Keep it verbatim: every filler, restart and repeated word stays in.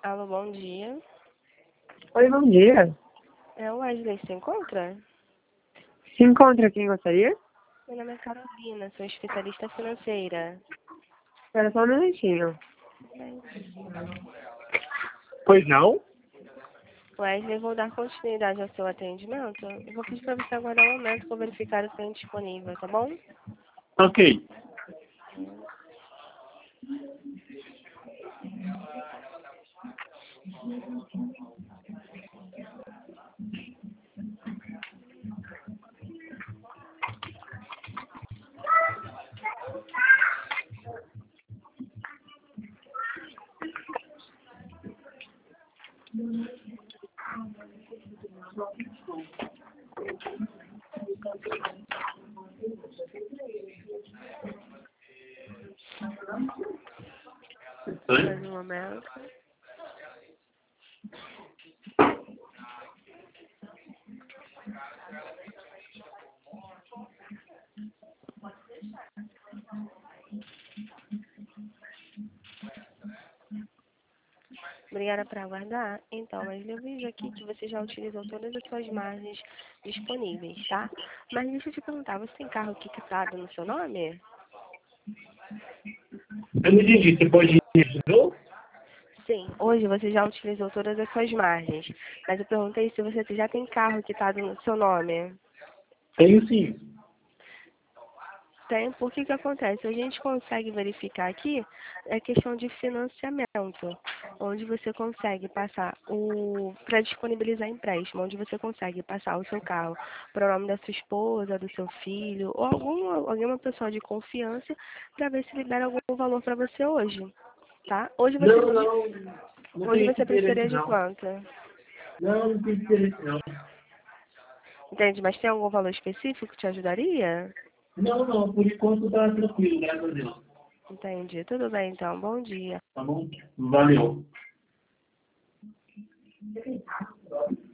Alô, bom dia. Oi, bom dia. É o Wesley, se encontra? Se encontra quem gostaria? Meu nome é Carolina, sou especialista financeira. Espera só um minutinho. Pois não? Wesley, vou dar continuidade ao seu atendimento. Eu vou pedir para você aguardar um momento para verificar o cliente disponível, tá bom? Ok. Mais um momento. Obrigada por aguardar. Então, mas eu vejo aqui que você já utilizou todas as suas margens disponíveis, tá? Mas deixa eu te perguntar, você tem carro aqui quitado no seu nome? Eu não entendi. Você pode ir de novo? Sim, hoje você já utilizou todas as suas margens. Mas eu perguntei se você já tem carro quitado no seu nome. Tenho sim. Tem, por que que acontece? A gente consegue verificar aqui é questão de financiamento, onde você consegue passar o para disponibilizar empréstimo, onde você consegue passar o seu carro para o nome da sua esposa, do seu filho ou alguma alguma pessoa de confiança para ver se libera algum valor para você hoje, tá? Hoje você Não, não. Não hoje tenho esse você precisaria interesse, de não. quanto? Não, não tenho interesse, não. Entende? Mas tem algum valor específico que te ajudaria? Não, não. Por enquanto tá tranquilo, graças a Deus. Entendi. Tudo bem, então. Bom dia. Tá bom? Valeu.